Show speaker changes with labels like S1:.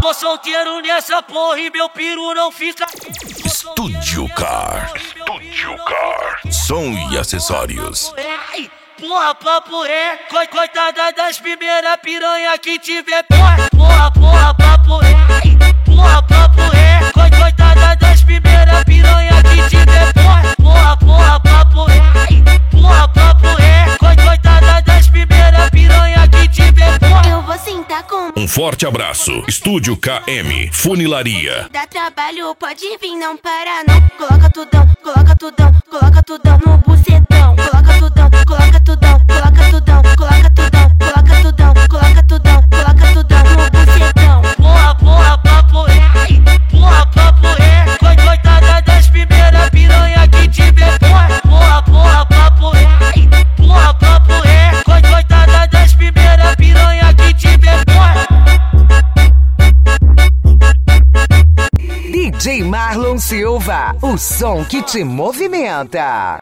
S1: Tô solteiro nessa porra e meu peru não fica.
S2: Estúdio Car. Som e acessórios.
S1: Porra, papo é, coitada das primeiras piranha que tiver. Porra, papo é. Porra, papo é, coitada das primeiras piranha que tiver. Porra, papo é. Porra, papo é, coitada das primeiras piranha que tiver.
S3: Eu vou sentar com
S2: Um forte abraço. Estúdio KM Funilaria.
S3: dá trabalho, pode vir, não para não. Coloca tudão no bucetão. Coloca tudão no bucetão.
S1: Porra, papo é. Porra, papo é, coitada das primeiras piranha que tiver. Porra, papo é. Porra, papo é, coitada das primeiras piranha que tiver.
S4: DJ Marlon Silva, o som que te movimenta.